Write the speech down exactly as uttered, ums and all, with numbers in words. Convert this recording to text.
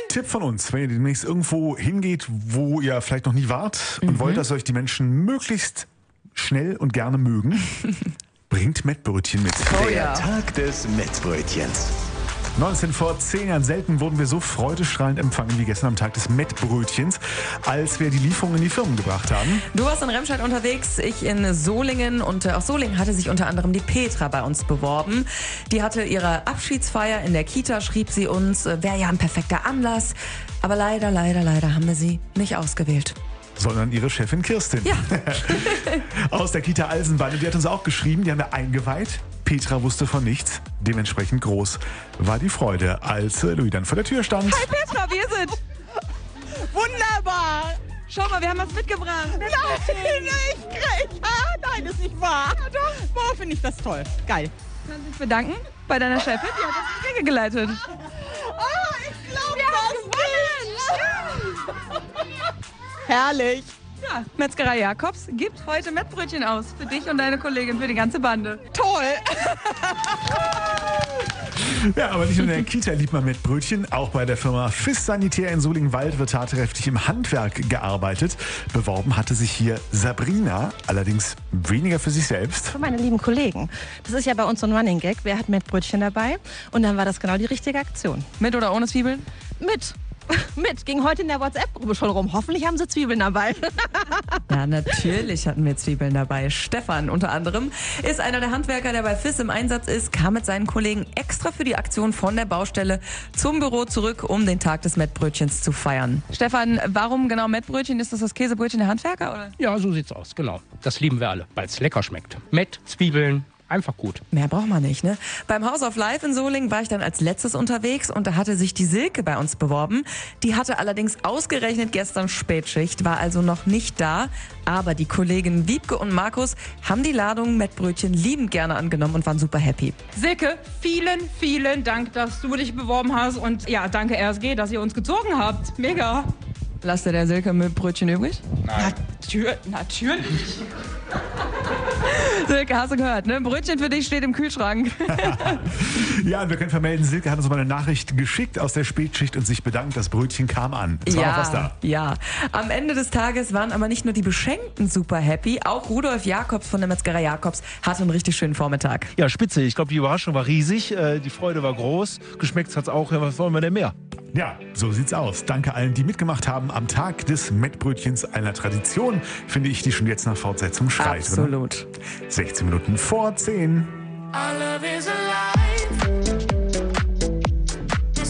Tipp von uns, wenn ihr demnächst irgendwo hingeht, wo ihr vielleicht noch nie wart und Mhm. wollt, dass euch die Menschen möglichst schnell und gerne mögen, bringt Mettbrötchen mit. Oh Der ja. Tag des Mettbrötchens. neunzehn vor zehn Jahren, selten wurden wir so freudestrahlend empfangen wie gestern am Tag des Mettbrötchens, als wir die Lieferung in die Firmen gebracht haben. Du warst in Remscheid unterwegs, ich in Solingen und äh, aus Solingen hatte sich unter anderem die Petra bei uns beworben. Die hatte ihre Abschiedsfeier in der Kita, schrieb sie uns, äh, wäre ja ein perfekter Anlass. Aber leider, leider, leider haben wir sie nicht ausgewählt. Sondern ihre Chefin Kirstin. Ja. Aus der Kita Alsenbande, die hat uns auch geschrieben, die haben wir eingeweiht. Petra wusste von nichts. Dementsprechend groß war die Freude, als äh, Louis dann vor der Tür stand. Hi Petra, wir sind... Wunderbar! Schau mal, wir haben was mitgebracht. Nein, ich krieg. Ah, nein, ist nicht wahr. Ja, doch. Boah, finde ich das toll. Geil. Kann sich bedanken bei deiner Chefin, die hat uns die Wege geleitet. Oh, ich glaube, das geht. Herrlich. Ja, Metzgerei Jakobs gibt heute Mettbrötchen aus. Für dich und deine Kollegin, für die ganze Bande. Toll. Ja, aber nicht nur in der Kita liebt man Mettbrötchen, auch bei der Firma Fiss Sanitär in Solingen-Wald wird tatkräftig im Handwerk gearbeitet. Beworben hatte sich hier Sabrina, allerdings weniger für sich selbst. Für meine lieben Kollegen. Das ist ja bei uns so ein Running Gag. Wer hat Mettbrötchen dabei? Und dann war das genau die richtige Aktion. Mit oder ohne Zwiebeln? Mit. Mit. Ging heute in der WhatsApp-Gruppe schon rum. Hoffentlich haben sie Zwiebeln dabei. Ja, natürlich hatten wir Zwiebeln dabei. Stefan unter anderem ist einer der Handwerker, der bei Fiss im Einsatz ist, kam mit seinen Kollegen extra für die Aktion von der Baustelle zum Büro zurück, um den Tag des Mettbrötchens zu feiern. Stefan, warum genau Mettbrötchen? Ist das das Käsebrötchen der Handwerker, oder? Ja, so sieht's aus, genau. Das lieben wir alle, weil es lecker schmeckt. Mett, Zwiebeln, einfach gut. Mehr braucht man nicht, ne? Beim House of Life in Solingen war ich dann als letztes unterwegs und da hatte sich die Silke bei uns beworben. Die hatte allerdings ausgerechnet gestern Spätschicht, war also noch nicht da. Aber die Kollegen Wiebke und Markus haben die Ladung Mettbrötchen liebend gerne angenommen und waren super happy. Silke, vielen, vielen Dank, dass du dich beworben hast und ja, danke R S G, dass ihr uns gezogen habt. Mega. Lasst ihr der Silke Mettbrötchen übrig? Natür natürlich. Silke, hast du gehört, ne? Brötchen für dich steht im Kühlschrank. Ja, und wir können vermelden, Silke hat uns mal eine Nachricht geschickt aus der Spätschicht und sich bedankt, das Brötchen kam an. Es war noch was da. Ja. Am Ende des Tages waren aber nicht nur die Beschenkten super happy, auch Rudolf Jakobs von der Metzgerei Jakobs hatte einen richtig schönen Vormittag. Ja, spitze. Ich glaube, die Überraschung war riesig. Äh, die Freude war groß. Geschmeckt hat's auch. Ja, was wollen wir denn mehr? Ja, so sieht's aus. Danke allen, die mitgemacht haben am Tag des Mettbrötchens, einer Tradition, finde ich, die schon jetzt nach Fortsetzung schreit. Absolut. Oder? sechzehn Minuten vor zehn. Alle wir sind